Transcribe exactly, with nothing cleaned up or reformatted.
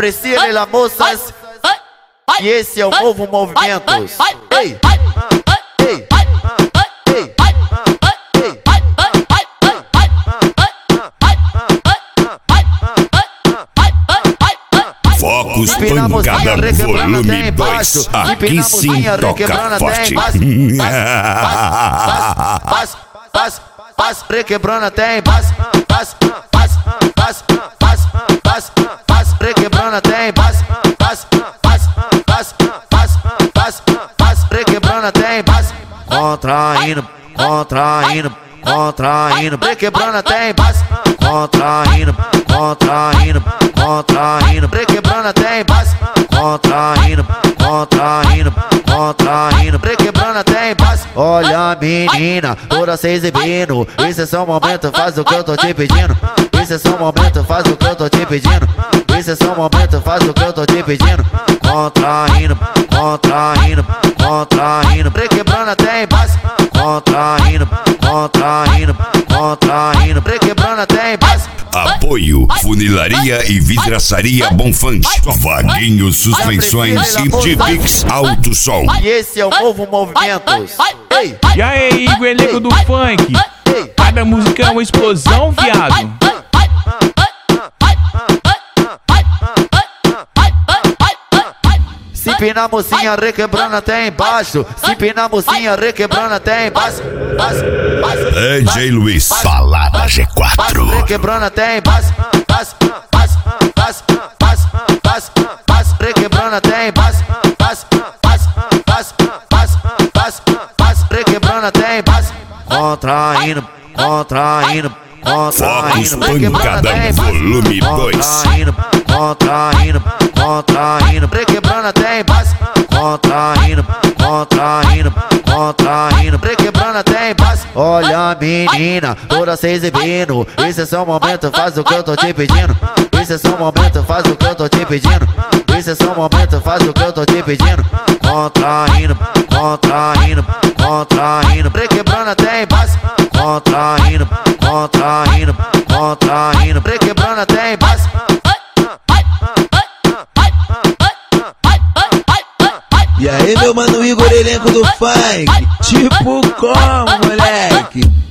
Priscila, moças. E esse é o novo movimento. Ei, ei, ei, Focus Pancada Volume dois. Aqui sim toca forte. Paz, paz, paz, requebrando tem paz, paz, paz, paz, paz, paz, paz, requebrando tem paz, paz, paz, paz, paz, paz, paz, requebrando tem paz, contraindo, contraindo, contraindo, requebrando tem paz, contraindo, contraindo, contraindo, requebrando tem paz, contraindo, contraindo, contraindo, requebrando tem paz. Olha menina, toda se exibindo, esse é só o momento, faz o que eu tô te pedindo. Esse é só o momento, faz o que eu tô te pedindo. Esse é só o momento, faz o que eu tô te pedindo. Contraindo, contraindo, contraindo, requebrando tem paz, contraindo, contraindo, contraindo, requebrando tem paz. Apoio Funilaria e Vidraçaria Bonfante, Vaguinho Suspensões e Tipix Alto Som. E esse é o novo movimento. Ei, E aí, Igor Elenco do Funk? Cada música é uma explosão, viado. se pina mocinha, requebrando até embaixo. Se pina mocinha, requebrando até embaixo. D J Luiz, Balada G quatro. Requebrando até embaixo. Paz, paz, paz, paz, paz, paz, requebrando até embaixo. Paz, paz, paz, paz, paz, paz, requebrando até embaixo. Contraindo, contraindo, Focus contraindo, Pancada Volume dois. Contraindo, contraindo, contraindo, requebrando até embaixo. Contraindo, contraindo, contraindo, requebrando até embaixo. Olha menina, toda se exibindo, esse é só o momento, faz o que eu tô te pedindo. Esse é só o momento, faz o que eu tô te pedindo. Esse é só o momento, faz o que eu tô te pedindo. Contraindo, contraindo, contraindo, requebrando até embaixo. Contraindo, contraindo, contraindo, requebrando até embaixo. E aí, meu mano Igor Elenco do Funk? Tipo como, moleque?